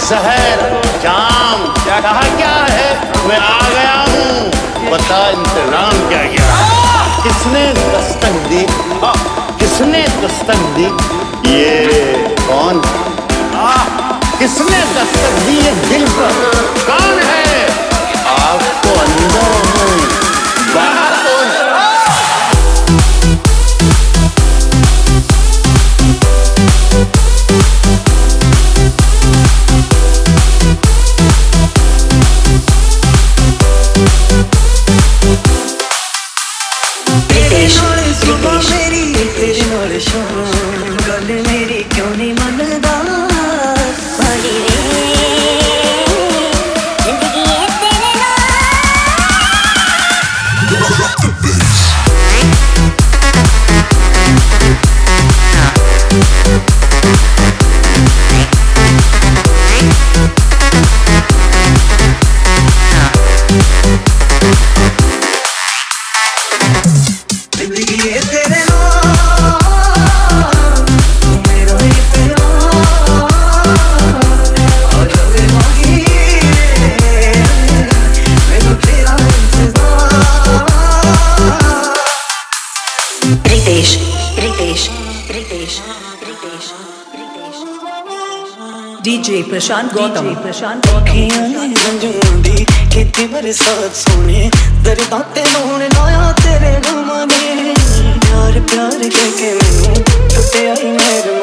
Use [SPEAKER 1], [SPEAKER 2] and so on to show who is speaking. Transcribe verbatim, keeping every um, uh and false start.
[SPEAKER 1] जहर जाम क्या कहा क्या है, मैं आ गया हूँ, बता इंतजाम क्या क्या। किसने दस्तक दी, किसने दस्तक दी, ये कौन, किसने दस्तक दी ये दिल पर, कौन है, आपको अंदर हूँ बाहर
[SPEAKER 2] गल मेरी क्यों नहीं मनदा Ritesh, Ritesh, Ritesh, Ritesh, Ritesh. D J Prashant Gautam, Prashant Gautam.
[SPEAKER 3] रंजूंदी खेती बरसात सोने दर्दां ते रोने लाया तेरे गमां ने प्यार प्यार कह के मैनू टुटे आई मेरे